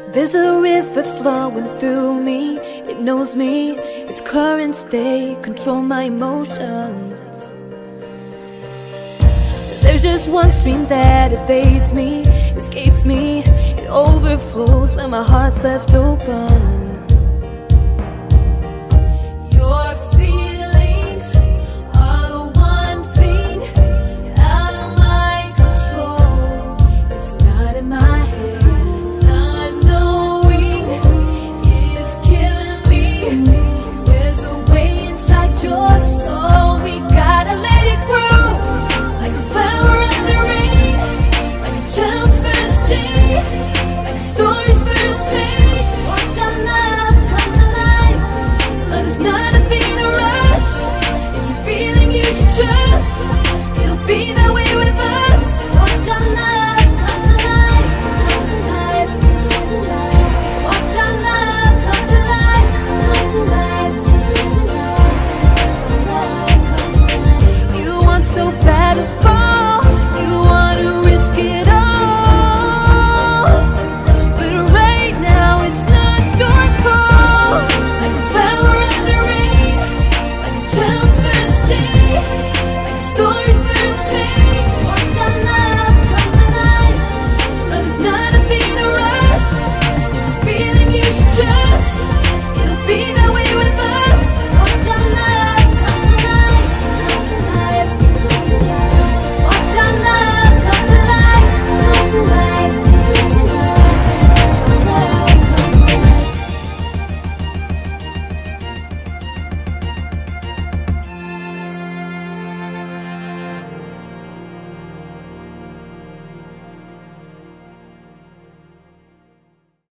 There's a river flowing through me. It knows me, its currents, they control my emotions. There's just one stream that evades me, escapes me. It overflows when my heart's left open.